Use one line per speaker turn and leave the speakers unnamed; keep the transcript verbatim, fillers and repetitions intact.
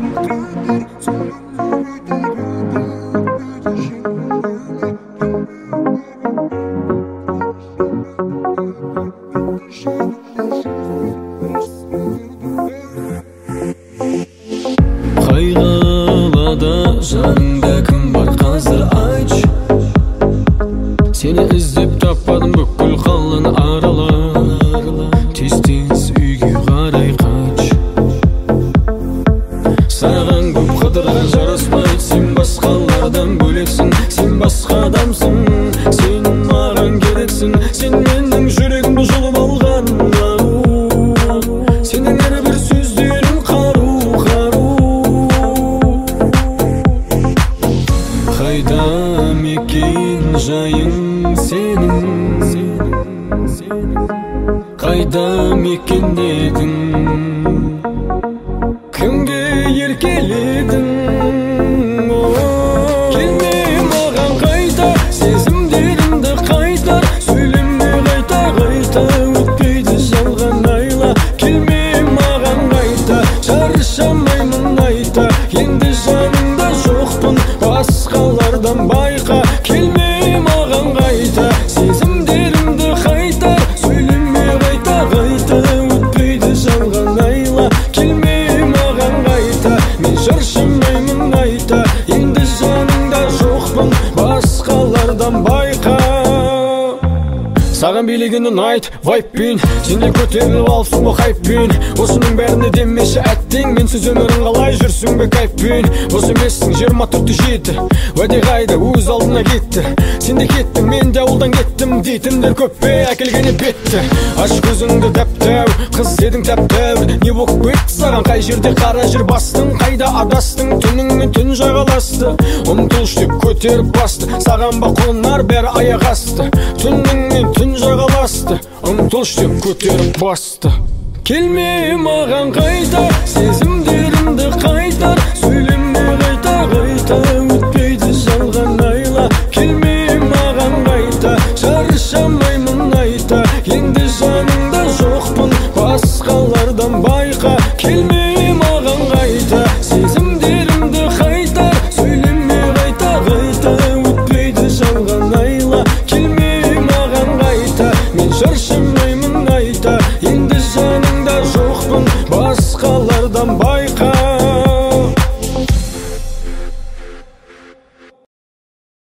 Қайғылада жаныңда кім бар қазір айтшы. Сені іздеп таппадым бүкіл қаланы аралап. Тез-тез үйге қарай қайтшы. Саған көп қыдырған жараспайды, сен басқалардан бөлексің. Сен басқа адамсың, сен маған керексің. Сен менің жүрегімді жұлып алған. Сенің әрбір сөздерің қару, қару. Қайда мекен жайың сенің? Қайда мекендедің? Кімге еркеледің? Келме маған қайта, сезімдерімді қайтар. Сөйлеме қайта, қайта, өтпейді жалған айла. Келме маған қайта, шаршамаймын айта. Енді жаныңда жоқпын, басқалардан байқа. Келме маған қайта, сезімдерімді қайтар. Сөйлеме қайта, қайта, өтпейді жалған айла. Келме маған қайта, мен шаршамаймын айта. Енді жаныңда жоқпын, басқалардан байқа. Саған билегенін айт, вайппен. Сенде көтеріліп алыпсың ба хайппен. Осының бәріне демеші әттең. Менсіз өмірің қалай жүрсің бе кайфпен. Осы емессің жиырма төртте жеті. Уәде қайда өз алдына кетті. Сен де кеттің, мен де ауылдан кеттім. Дейтіндер көп пе, әкелгені бетті. Аш көзіңді дәп-дәу, қыз едің тәп-тәу. Не болып кетті саған, қай жерде қара жер бастың? Қайда адастың, түніңмен түн жағаласты. Ұмтылш деп көтеріп басты. Саған ба қонар бәрі аяқ асты. Түніңмен түн жағаласты. Ұмтылш деп көтеріп басты. Келме маған қайта, сезімдерімді қайтар. Сөйлеме қайта, қайта, өтпейді жалған айла. Келме маған қайта, шаршама